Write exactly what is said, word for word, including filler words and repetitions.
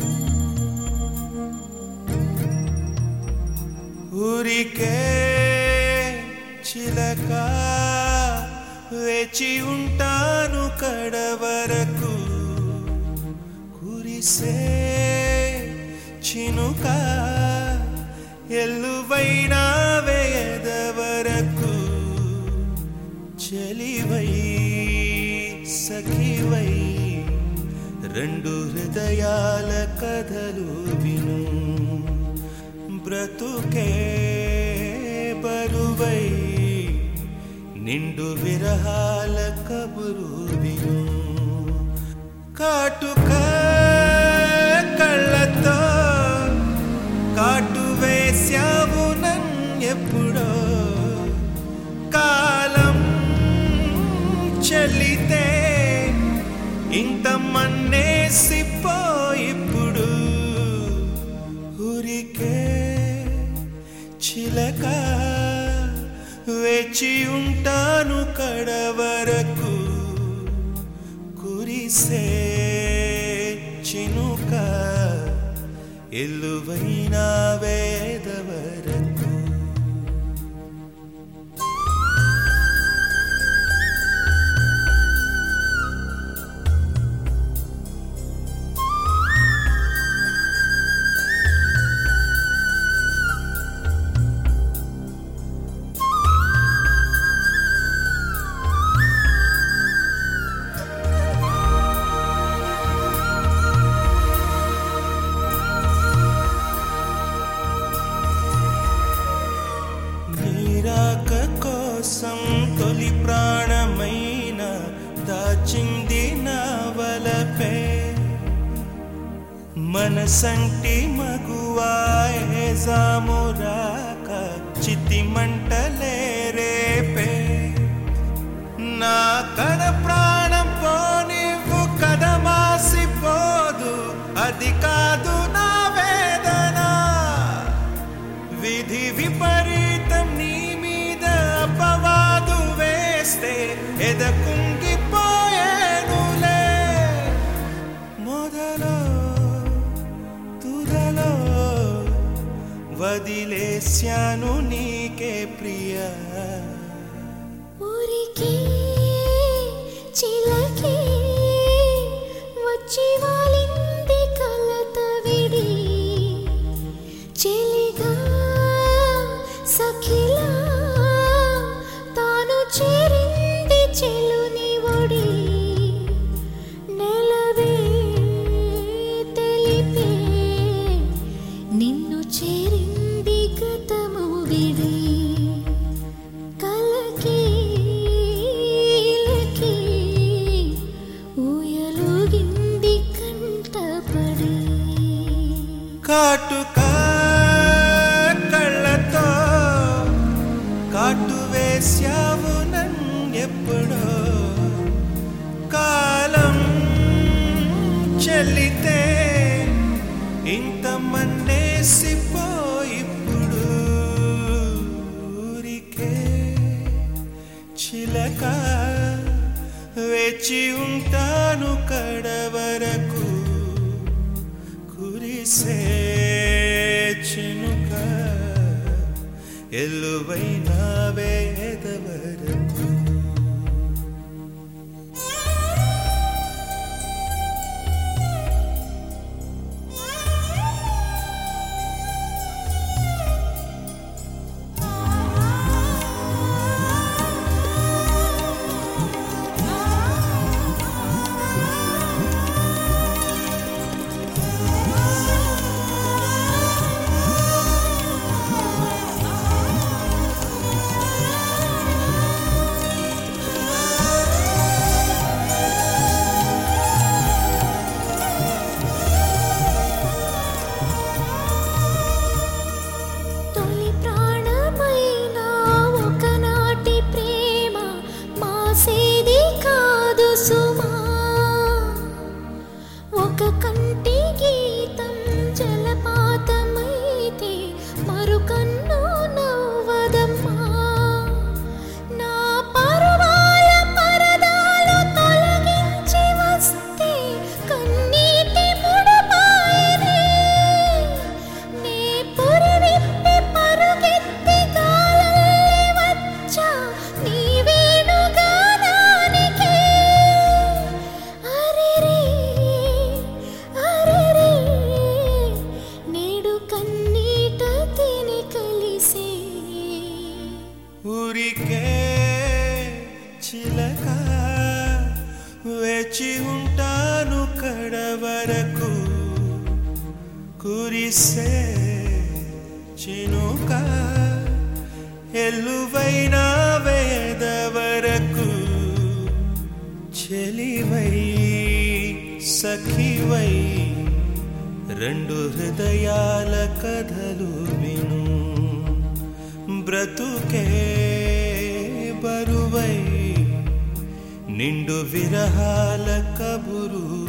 ఊరికే చిలక వేచి ఉంటాను కడవరకు కురిసే చినుక ఎల్లువైనా వేయదవరకు చెలివై సఖివై రెండు హృదయాల కథలు విను బ్రతుకే బరువై నిండు విరహాల కబురు విను కాటుక కళ్ళతో కాటు వేశావు నన్నెప్పుడో కాలం చెల్లితే ఇంత మన్నేసిపో ఇప్పుడు ఊరికే చిలక వేచి ఉంటాను కడవరకు కురిసే చినుక ఎల్లువైన వేదవరకు తొలి ప్రాణమైన దాచింది నా వలపే మనసంటి మగువాయే జామురాక చితి మంటలే రేపే నా కడ ప్రాణం పోనివ్వు కదమాసిపోదు అది కాదు నా వేదన విధి విపరీతం నీ అపవాదు వేస్తే ఎద కుంగిపోయేనులే మొదలో తుదలో వదిలేశాను నీకే ప్రియా ఊరికే చిలకే వచ్చి వాలింది కలత విడి చెలిగా సఖిలా చేరింది చెలుని ఒడి నెలవే తెలిపే నిన్ను చేరింది గతము విడి కలకి లకి ఊయలుగింది కంటపడి కాటుక కళ్ళతో కాటు వేశావు నన్నెప్పుడో కాలం చెల్లితే ఇంత మన్నేసిపో ఇప్పుడు ఊరికే చిలక వేచి ఉంటాను కడవరకు కురిసే చినుక ఎల్లువైన వేదవరకు కురిసే చినుక ఎల్లువైన వేద వరకు చెలివై సఖివై రెండు హృదయాల కథలు విను బ్రతుకే బరువై నిండు విరహాల కబురు